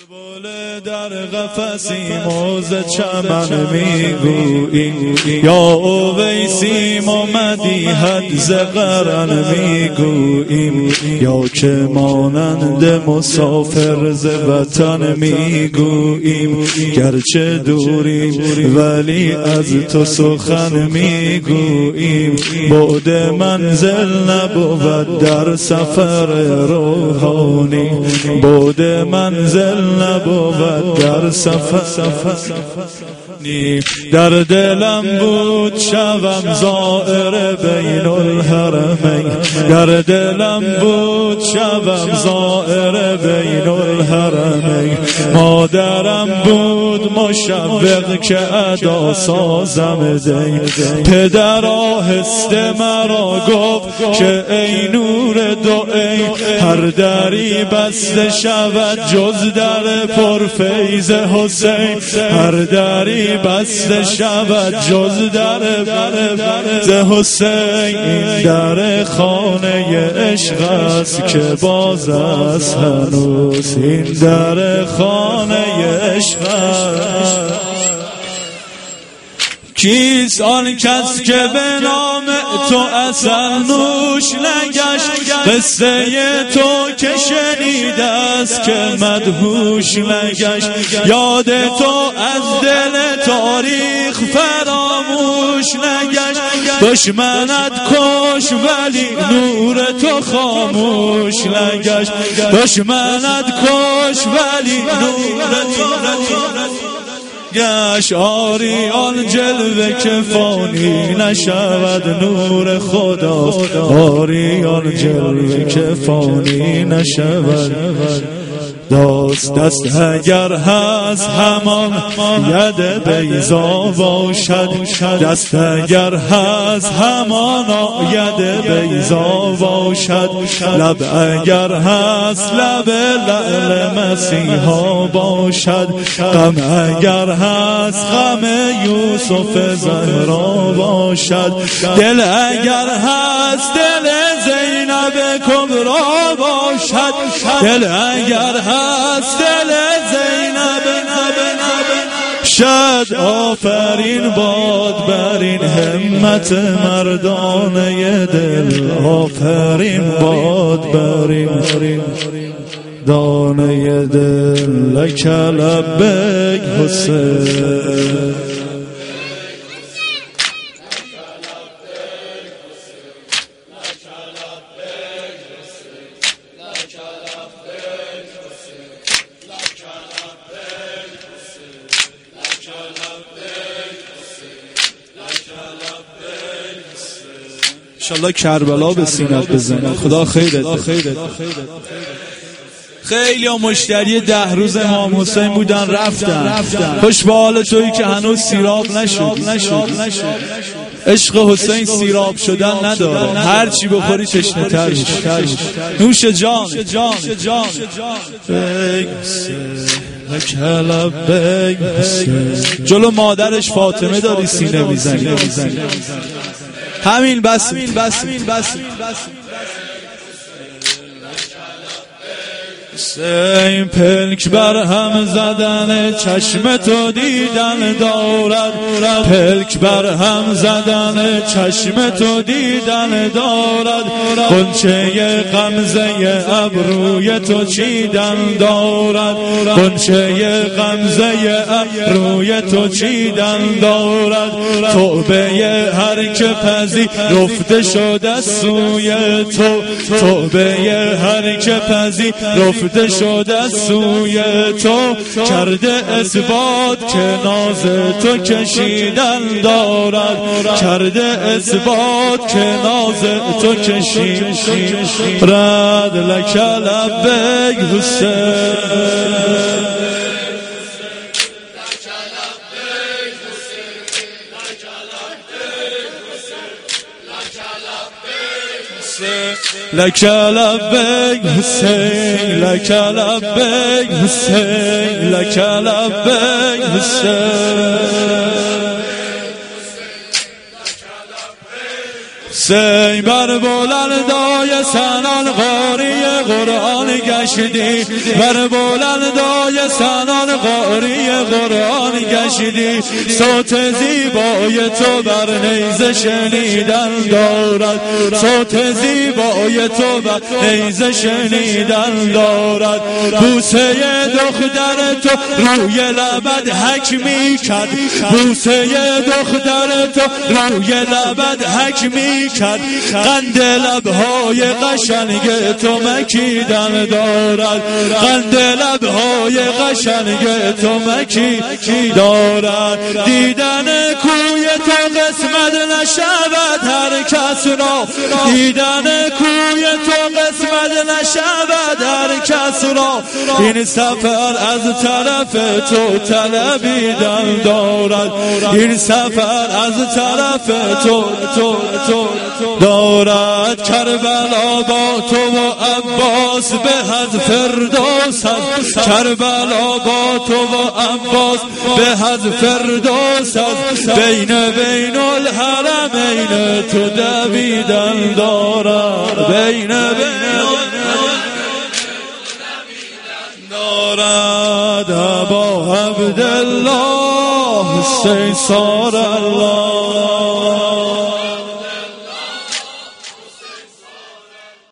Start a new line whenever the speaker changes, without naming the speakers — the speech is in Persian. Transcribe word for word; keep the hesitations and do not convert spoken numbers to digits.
بلبل در قفسی موز چمن میگوییم، یا اویسیم آمدی حد ز قرن میگوییم، یا که مانند مسافر ز وطن میگوییم، گرچه دوریم ولی از تو سخن میگوییم، بعد منزل نبود در سفر روحانی، بعد منزل نبود در سفر نی. در دلم بود شوم زائر بین الحرمین، در دلم بود شوم زائر بین الحرمین، مادرم بود مشوق که ادا سازم دین، پدر آهسته مرا گفت که ای نور دو عین، هر دری بسته شود جز در پرفیض حسین، هر دری بسته شود جز در پرفیض حسین، این در خانه عشق است که باز است هنوز، این در خانه عشق است. کیست آن کس که به نام تو اصل نوش نگشت، قصه تو که شنیده است که مدهوش نگشت، یاد تو از دل تاریخ فراموش نگشت، دشمنت کش ولی نور تو خاموش نگشت، دشمنت کش ولی نور تو گشت، آری آن جلوه که فانی نشود نور خدا، آری آن جلوه که فانی نشود. دست دست اگر هست همان ید بیضا باشد، دست اگر هست همان ید بیضا باشد، لب اگر هست لب لعل مسیحا باشد، غم اگر هست غم یوسف زهرا باشد، دل اگر هست دل زینب کبرا باشد، دل اگر هست دل زینب شد. آفرین باد بر این همت مردانه دل، آفرین باد بر این دانه دل، لک لبیک حسین.
انشالله کربلا به سینت بزنه. خدا خیرت بده. خیلی ها مشتری ده روز امام حسین بودن رفتن، خوش به حال تویی که هنوز سیراب نشد. عشق حسین سیراب شدن نداره، هر چی بخوری تشنه تر میشی. نوش جان جلو مادرش فاطمه داری سینه میزنی. همین بس
این پلک بر هم زدن چشم تو دیدن دارد، پلک بر هم زدن چشم تو دیدن دارد، غنچه غمزه ابروی تو چیدن دارد، غنچه غمزه ابروی تو چیدن دارد، توبه هر که پذی رفته شده سوی تو، توبه هر که پذی رفته شده سوی تو، کرده اثبات که ناز تو کشیدن دارد، کرده اثبات که ناز تو کشیدن رد. لک لبیک حسین، لک لبیک حسین، لک لبیک حسین، لک لبیک حسین.
حسین بر بلندای سنان قاری قرآن گشتی، بر بلندای سنان قاری قرآن گشتی. صوت زیبای تو بر نیزه شنیدن دارد، صوت زیبای تو بر نیزه شنیدن دارد. بوسه دختر تو روی لبت حک می کرد، بوسه دختر تو روی لبت حک می کرد. قند لبهای قشنگ تو مکیدن دارد، قند لبهای قشنگ تو مکی دارد. دیدن کوی تو قسمت نشود هر کس را، دیدن کوی تو قسمت نشود هر کس را. این سفر از طرف تو طلبیدن دارد، این سفر از طرف تو تو تو دارد. کربلا با تو و عباس به از فردوس، کربلا با تو و عباس به از فردوس. بین بین الحرمین تو دویدن دارد، بین بین دارد. ابا عبدالله حسین صار الله.